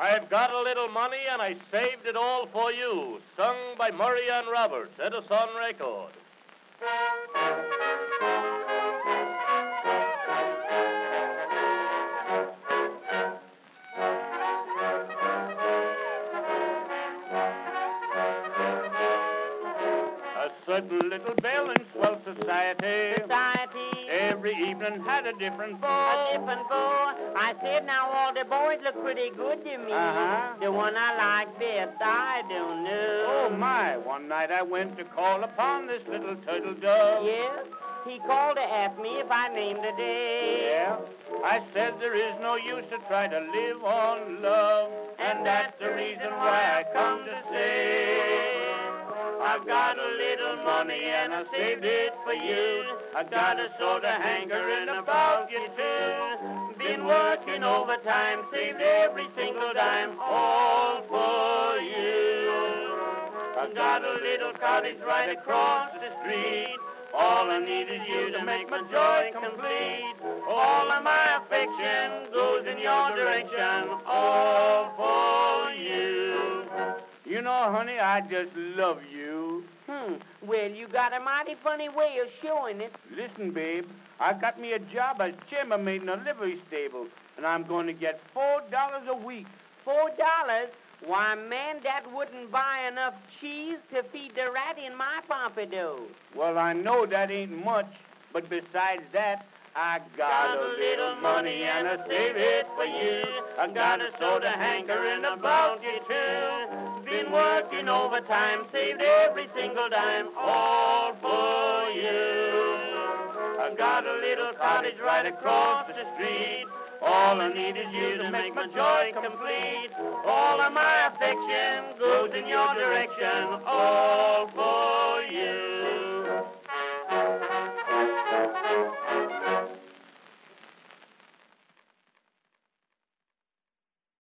I've got a little money and I saved it all for you. Sung by Murray and Roberts, Edison record. A certain little belle in swell society. Every evening had a different beau. I said, now all the boys look pretty good to me. The one I like best, I don't know. Oh, my. One night I went to call upon this little turtle dove. Yes? He called to ask me if I named a day. Yeah? I said there is no use to try to live on love. And that's the reason why I come to say I've got a little money and I saved it for you. I got a soda hankering about you too. Been working overtime, saved every single dime, all for you. I got a little cottage right across the street. All I need is you to make my joy complete. All of my affection goes in your direction, all for you. You know, honey, I just love you. Well, you got a mighty funny way of showing it. Listen, babe, I got me a job as chambermaid in a livery stable, and I'm going to get $4 a week. $4? Why, man, that wouldn't buy enough cheese to feed the rat in my pompadour. Well, I know that ain't much, but besides that, I got a little money and I save it for you. I got a soda hankering about you too. Been working overtime, saved every single dime, all for you. I got a little cottage right across the street. All I need is you to make my joy complete. All of my affection goes in your direction, all for you.